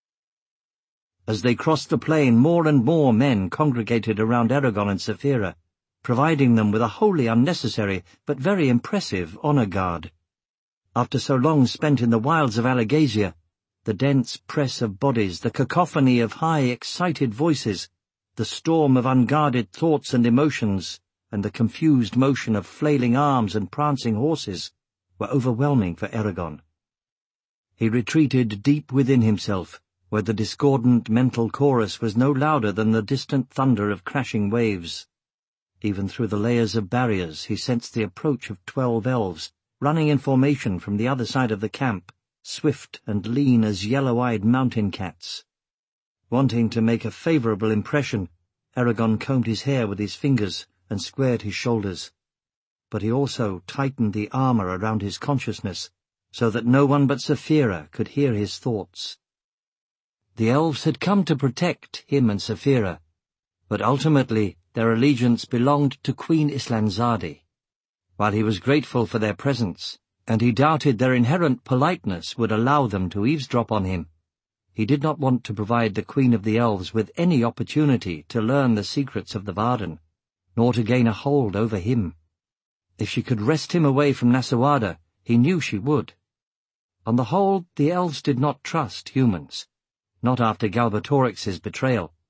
As they crossed the plain, more and more men congregated around Eragon and Saphira, providing them with a wholly unnecessary but very impressive honour guard. After so long spent in the wilds of Alagasia, the dense press of bodies, the cacophony of high, excited voices, the storm of unguarded thoughts and emotions, and the confused motion of flailing arms and prancing horses were overwhelming for Eragon. He retreated deep within himself, where the discordant mental chorus was no louder than the distant thunder of crashing waves. Even through the layers of barriers he sensed the approach of twelve elves, running in formation from the other side of the camp, swift and lean as yellow-eyed mountain cats. Wanting to make a favourable impression, Eragon combed his hair with his fingers and squared his shoulders. But he also tightened the armour around his consciousness, so that no one but Saphira could hear his thoughts. The elves had come to protect him and Saphira, but ultimately their allegiance belonged to Queen Islanzadi. While he was grateful for their presence, and he doubted their inherent politeness would allow them to eavesdrop on him, he did not want to provide the Queen of the Elves with any opportunity to learn the secrets of the Varden, nor to gain a hold over him. If she could wrest him away from Nasawada, he knew she would. On the whole, the elves did not trust humans, not after Galbatorix's betrayal,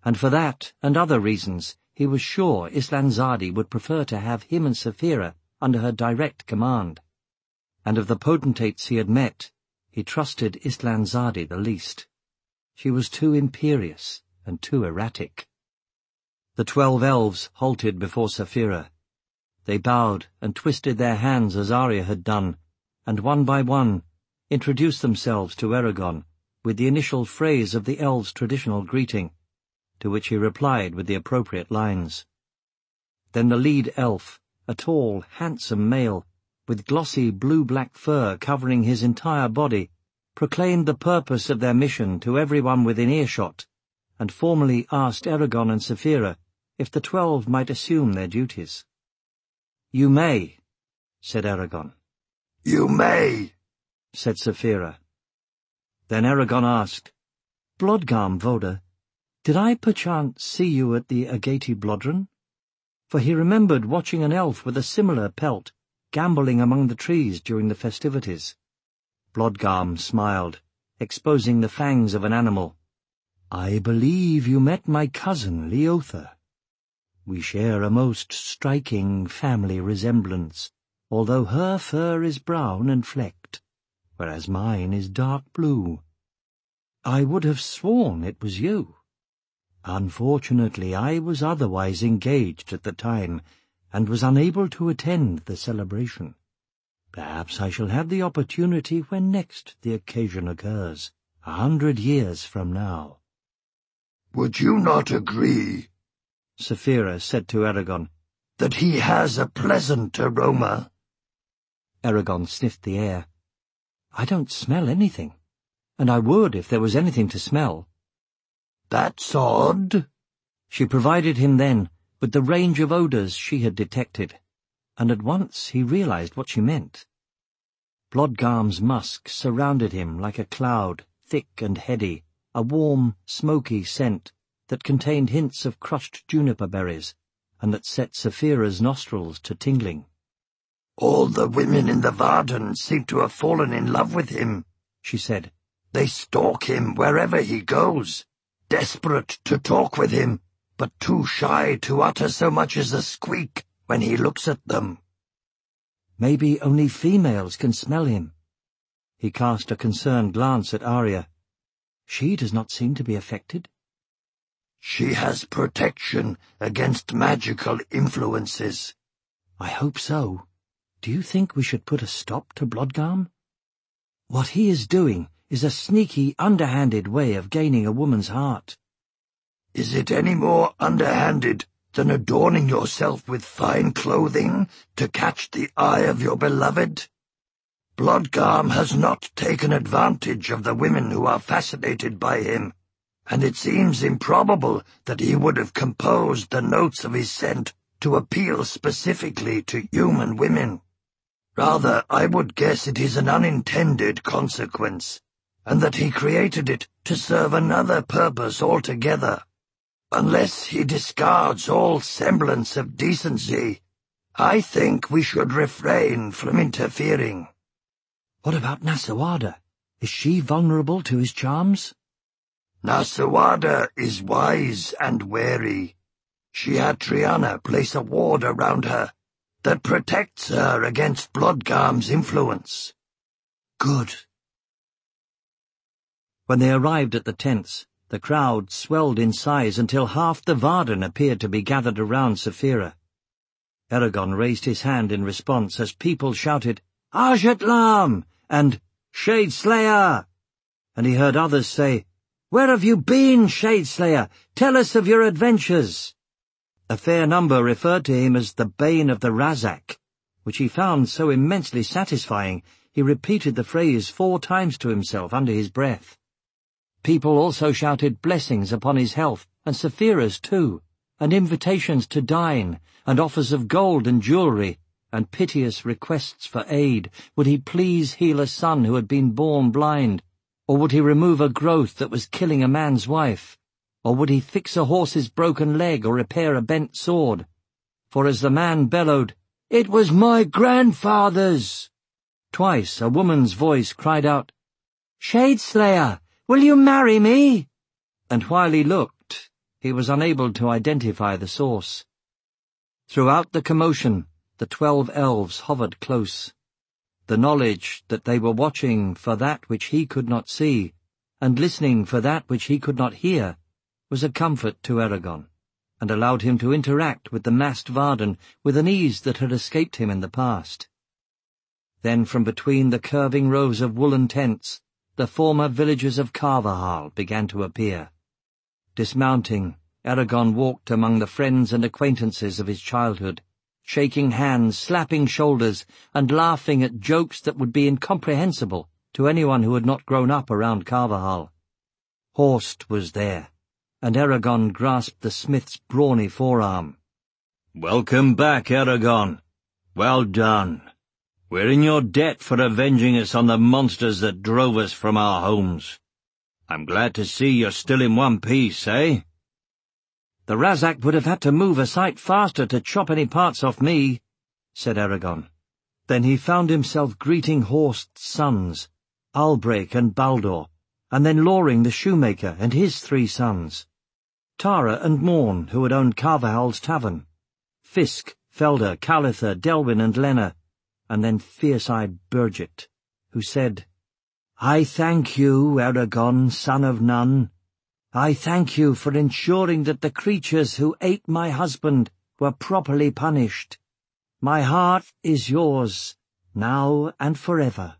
and for that and other reasons he was sure Islanzadi would prefer to have him and Saphira under her direct command. And of the potentates he had met, he trusted Islanzadi the least. She was too imperious and too erratic. The twelve elves halted before Saphira. They bowed and twisted their hands as Arya had done, and one by one introduced themselves to Eragon with the initial phrase of the elves' traditional greeting, to which he replied with the appropriate lines. Then the lead elf, a tall, handsome male, with glossy blue-black fur covering his entire body, proclaimed the purpose of their mission to everyone within earshot, and formally asked Eragon and Saphira if the twelve might assume their duties. "You may," said Eragon. "You may," said Saphira. Then Eragon asked, "Blodgarm, Voda, did I perchance see you at the Agati Blodron?" For he remembered watching an elf with a similar pelt gambolling among the trees during the festivities. Blodgarm smiled, exposing the fangs of an animal. "I believe you met my cousin Leotha. We share a most striking family resemblance, although her fur is brown and flecked, whereas mine is dark blue. I would have sworn it was you. Unfortunately, I was otherwise engaged at the time, and was unable to attend the celebration. Perhaps I shall have the opportunity when next the occasion occurs, a hundred years from now." "Would you not agree," Saphira said to Eragon, "that he has a pleasant aroma?" Eragon sniffed the air. "I don't smell anything, and I would if there was anything to smell." "That's odd." She provided him then with the range of odours she had detected, and at once he realized what she meant. Blodgarm's musk surrounded him like a cloud, thick and heady, a warm, smoky scent that contained hints of crushed juniper berries, and that set Saphira's nostrils to tingling. "All the women in the Varden seem to have fallen in love with him," she said. "They stalk him wherever he goes, desperate to talk with him, but too shy to utter so much as a squeak when he looks at them." "Maybe only females can smell him." He cast a concerned glance at Arya. "She does not seem to be affected." "She has protection against magical influences." "I hope so. Do you think we should put a stop to Blodgarm? What he is doing is a sneaky, underhanded way of gaining a woman's heart." "Is it any more underhanded than adorning yourself with fine clothing to catch the eye of your beloved? Blodgarm has not taken advantage of the women who are fascinated by him, and it seems improbable that he would have composed the notes of his scent to appeal specifically to human women. Rather, I would guess it is an unintended consequence, and that he created it to serve another purpose altogether. Unless he discards all semblance of decency, I think we should refrain from interfering." "What about Nasawada? Is she vulnerable to his charms?" "Nasawada is wise and wary. She had Triana place a ward around her that protects her against Blodgarm's influence." "Good." When they arrived at the tents, the crowd swelled in size until half the Varden appeared to be gathered around Saphira. Eragon raised his hand in response as people shouted, "Ajatlam!" and "Shadeslayer!" And he heard others say, "Where have you been, Shadeslayer? Tell us of your adventures." A fair number referred to him as the Bane of the Razak, which he found so immensely satisfying he repeated the phrase four times to himself under his breath. People also shouted blessings upon his health, and Saphira's too, and invitations to dine, and offers of gold and jewellery, and piteous requests for aid. Would he please heal a son who had been born blind? Or would he remove a growth that was killing a man's wife? Or would he fix a horse's broken leg or repair a bent sword? For as the man bellowed, "It was my grandfather's!" twice a woman's voice cried out, "Shadeslayer, will you marry me?" And while he looked, he was unable to identify the source. Throughout the commotion, the twelve elves hovered close. The knowledge that they were watching for that which he could not see, and listening for that which he could not hear, was a comfort to Eragon, and allowed him to interact with the massed Varden with an ease that had escaped him in the past. Then from between the curving rows of woolen tents, the former villagers of Carvahal began to appear. Dismounting, Eragon walked among the friends and acquaintances of his childhood, shaking hands, slapping shoulders, and laughing at jokes that would be incomprehensible to anyone who had not grown up around Carvahal. Horst was there, and Eragon grasped the smith's brawny forearm. "Welcome back, Eragon. Well done. We're in your debt for avenging us on the monsters that drove us from our homes. I'm glad to see you're still in one piece, eh?" "The Razak would have had to move a sight faster to chop any parts off me," said Eragon. Then he found himself greeting Horst's sons, Albrek and Baldur, and then Loring the shoemaker and his three sons, Tara and Morn, who had owned Carvahal's tavern, Fisk, Felder, Calither, Delwyn and Lena, and then fierce-eyed Burgit, who said, "I thank you, Eragon, son of Nun. I thank you for ensuring that the creatures who ate my husband were properly punished. My heart is yours, now and forever."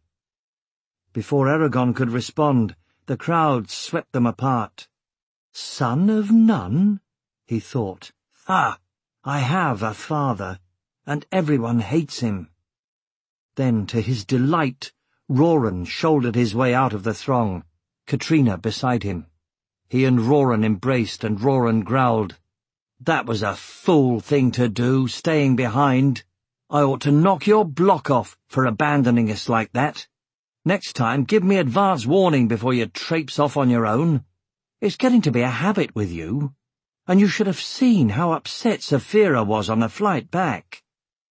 Before Eragon could respond, the crowd swept them apart. "Son of Nun?" he thought. "Ha! I have a father, and everyone hates him." Then, to his delight, Roran shouldered his way out of the throng, Katrina beside him. He and Roran embraced, and Roran growled, "That was a fool thing to do, staying behind. I ought to knock your block off for abandoning us like that. Next time, give me advance warning before you traipse off on your own. It's getting to be a habit with you. And you should have seen how upset Saphira was on the flight back."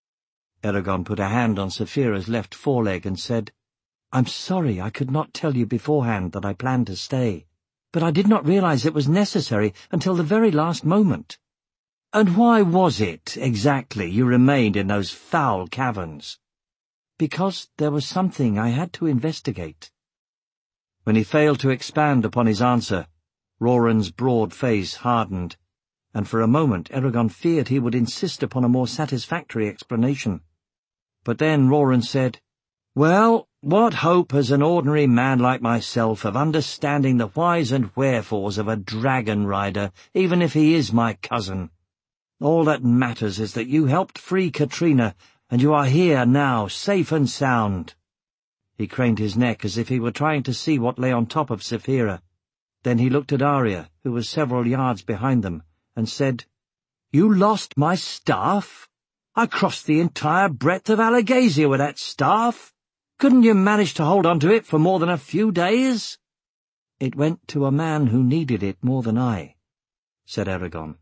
Eragon put a hand on Saphira's left foreleg and said, "I'm sorry I could not tell you beforehand that I planned to stay, but I did not realize it was necessary until the very last moment." "And why was it, exactly, you remained in those foul caverns?" "Because there was something I had to investigate." When he failed to expand upon his answer, Roran's broad face hardened, and for a moment Eragon feared he would insist upon a more satisfactory explanation. But then Roran said, "Well, what hope has an ordinary man like myself of understanding the whys and wherefores of a dragon rider, even if he is my cousin? All that matters is that you helped free Katrina, and you are here now, safe and sound." He craned his neck as if he were trying to see what lay on top of Saphira. Then he looked at Arya, who was several yards behind them, and said, "You lost my staff? I crossed the entire breadth of Alagasia with that staff. Couldn't you manage to hold on to it for more than a few days?" "It went to a man who needed it more than I," said Eragon.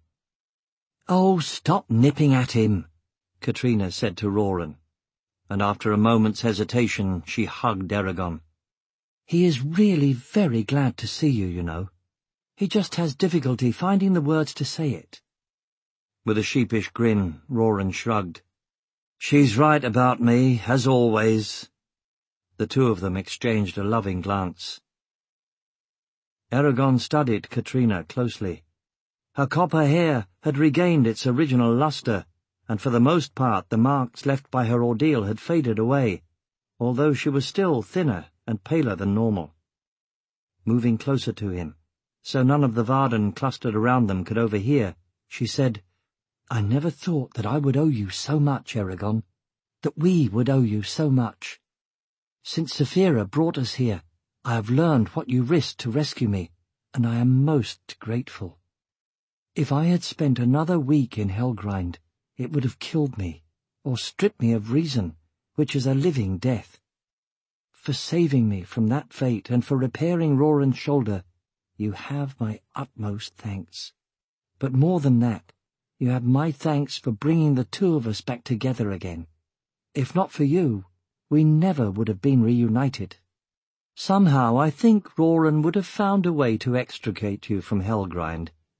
"Oh, stop nipping at him," Katrina said to Roran, and after a moment's hesitation she hugged Eragon. "He is really very glad to see you, you know. He just has difficulty finding the words to say it." With a sheepish grin, Roran shrugged. "She's right about me, as always." The two of them exchanged a loving glance. Eragon studied Katrina closely. Her copper hair had regained its original luster, and for the most part the marks left by her ordeal had faded away, although she was still thinner and paler than normal. Moving closer to him, so none of the Varden clustered around them could overhear, she said, "I never thought that I would owe you so much, Eragon, that we would owe you so much. Since Saphira brought us here, I have learned what you risked to rescue me, and I am most grateful. If I had spent another week in Helgrind, it would have killed me, or stripped me of reason, which is a living death. For saving me from that fate and for repairing Roran's shoulder, you have my utmost thanks. But more than that, you have my thanks for bringing the two of us back together again. If not for you, we never would have been reunited. Somehow I think Roran would have found a way to extricate you from Helgrind,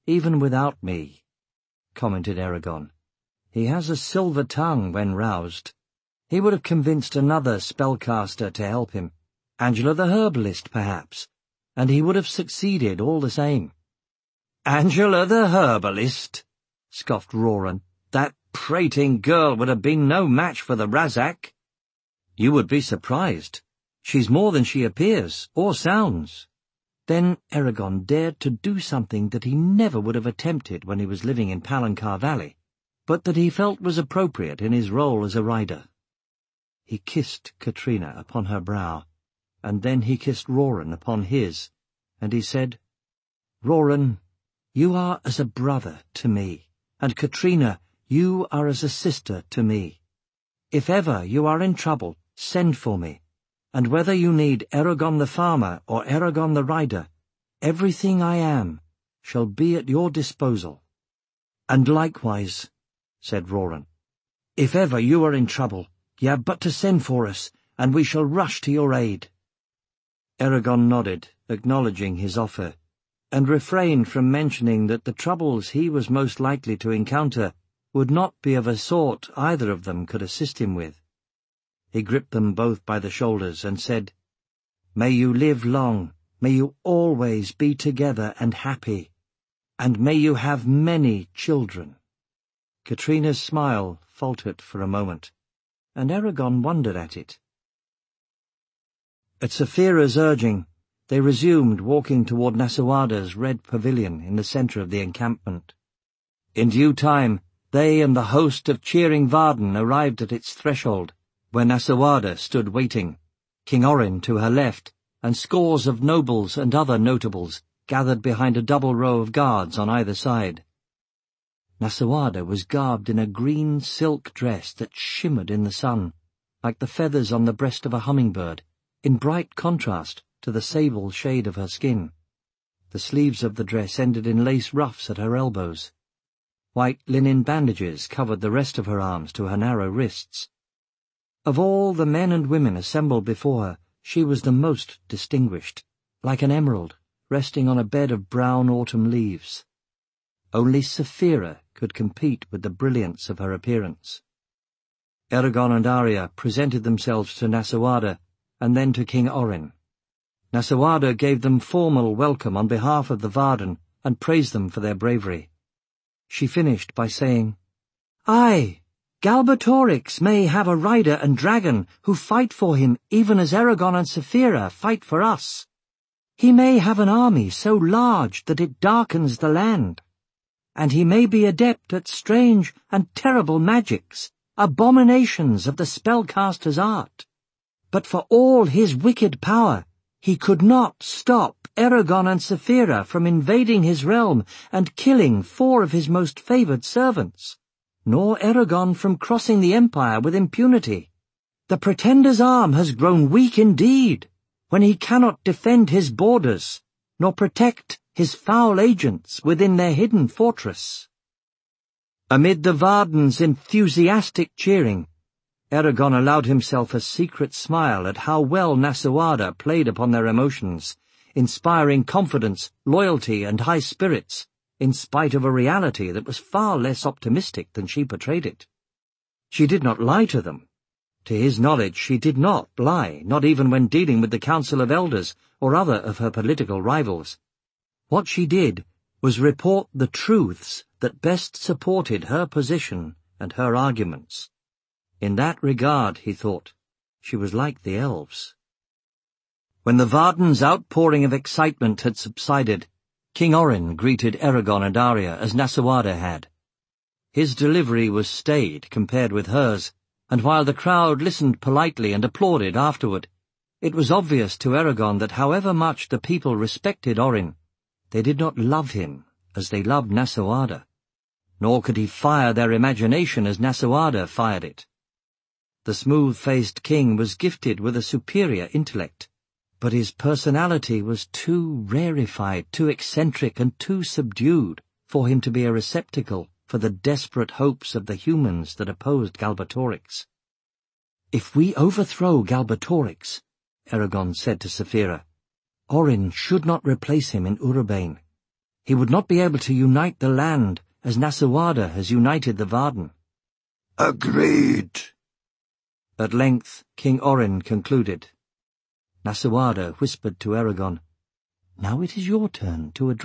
even without me," commented Eragon. "He has a silver tongue when roused. He would have convinced another spellcaster to help him, Angela the herbalist, perhaps, and he would have succeeded all the same." "Angela the herbalist?" scoffed Roran. "That prating girl would have been no match for the Razak." "You would be surprised. She's more than she appears, or sounds." Then Eragon dared to do something that he never would have attempted when he was living in Palancar Valley, but that he felt was appropriate in his role as a rider. He kissed Katrina upon her brow, and then he kissed Roran upon his, and he said, "Roran, you are as a brother to me, and Katrina, you are as a sister to me. If ever you are in trouble, send for me, and whether you need Eragon the farmer or Eragon the rider, everything I am shall be at your disposal." "And likewise," said Roran, "if ever you are in trouble, ye have but to send for us, and we shall rush to your aid." Eragon nodded, acknowledging his offer, and refrained from mentioning that the troubles he was most likely to encounter would not be of a sort either of them could assist him with. He gripped them both by the shoulders and said, "May you live long, may you always be together and happy, and may you have many children." Katrina's smile faltered for a moment, and Eragon wondered at it. At Saphira's urging, they resumed walking toward Nasawada's red pavilion in the centre of the encampment. In due time, they and the host of cheering Varden arrived at its threshold, where Nasawada stood waiting, King Orrin to her left, and scores of nobles and other notables gathered behind a double row of guards on either side. Nasawada was garbed in a green silk dress that shimmered in the sun, like the feathers on the breast of a hummingbird, in bright contrast to the sable shade of her skin. The sleeves of the dress ended in lace ruffs at her elbows. White linen bandages covered the rest of her arms to her narrow wrists. Of all the men and women assembled before her, she was the most distinguished, like an emerald resting on a bed of brown autumn leaves. Only Saphira could compete with the brilliance of her appearance. Eragon and Arya presented themselves to Nasawada and then to King Orrin. Nasawada gave them formal welcome on behalf of the Varden and praised them for their bravery. She finished by saying, "Aye, Galbatorix may have a rider and dragon who fight for him even as Eragon and Saphira fight for us. He may have an army so large that it darkens the land, and he may be adept at strange and terrible magics, abominations of the spellcaster's art. But for all his wicked power, he could not stop Eragon and Saphira from invading his realm and killing four of his most favoured servants, nor Eragon from crossing the empire with impunity. The pretender's arm has grown weak indeed, when he cannot defend his borders, nor protect his foul agents within their hidden fortress." Amid the Varden's enthusiastic cheering, Eragon allowed himself a secret smile at how well Nasawada played upon their emotions, inspiring confidence, loyalty, and high spirits, in spite of a reality that was far less optimistic than she portrayed it. She did not lie to them. To his knowledge, she did not lie, not even when dealing with the Council of Elders or other of her political rivals. What she did was report the truths that best supported her position and her arguments. In that regard, he thought, she was like the elves. When the Varden's outpouring of excitement had subsided, King Orrin greeted Eragon and Arya as Nasawada had. His delivery was staid compared with hers, and while the crowd listened politely and applauded afterward, it was obvious to Eragon that however much the people respected Orrin, they did not love him as they loved Nasawada, nor could he fire their imagination as Nasawada fired it. The smooth-faced king was gifted with a superior intellect, but his personality was too rarefied, too eccentric, and too subdued for him to be a receptacle for the desperate hopes of the humans that opposed Galbatorix. "If we overthrow Galbatorix," Eragon said to Saphira, "Orrin should not replace him in Urabane. he would not be able to unite the land as Nasawada has united the Varden. Agreed. At length King Orin concluded. Nasawada whispered to Eragon, "Now it is your turn to address